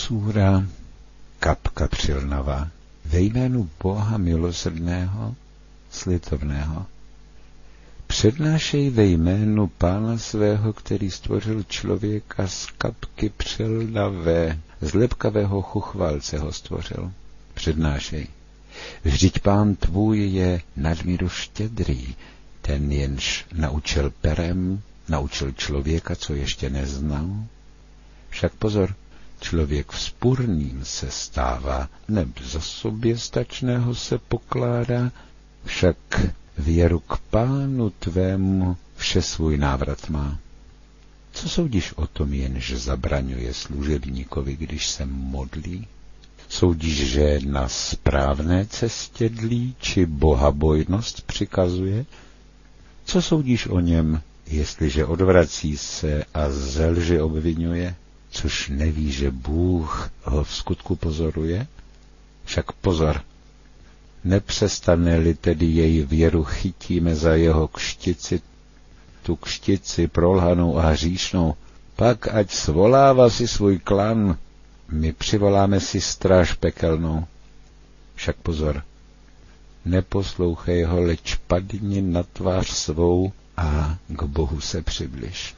Súra Kapka přilnava. Ve jménu Boha milosrdného, slitovného. Přednášej ve jménu Pána svého, který stvořil člověka z kapky přilnavé, z lepkavého chuchvalce ho stvořil. Přednášej. Vždyť Pán tvůj je nadmíru štědrý, ten jenž naučil perem, naučil člověka, co ještě neznal. Však pozor, člověk vzpůrným se stává, neb za soběstačného se pokládá, však věru k Pánu tvému vše svůj návrat má. Co soudíš o tom, jenž zabraňuje služebníkovi, když se modlí? Soudíš, že na správné cestě dlí, či bohabojnost přikazuje? Co soudíš o něm, jestliže odvrací se a ze lži obvinuje, což neví, že Bůh ho v skutku pozoruje? Však pozor, nepřestane-li tedy jej věru chytíme za jeho kštici, tu kštici prolhanou a hříšnou, pak ať svolává si svůj klan, my přivoláme si stráž pekelnou. Však pozor, neposlouchej ho, leč padni na tvář svou a k Bohu se přibliž.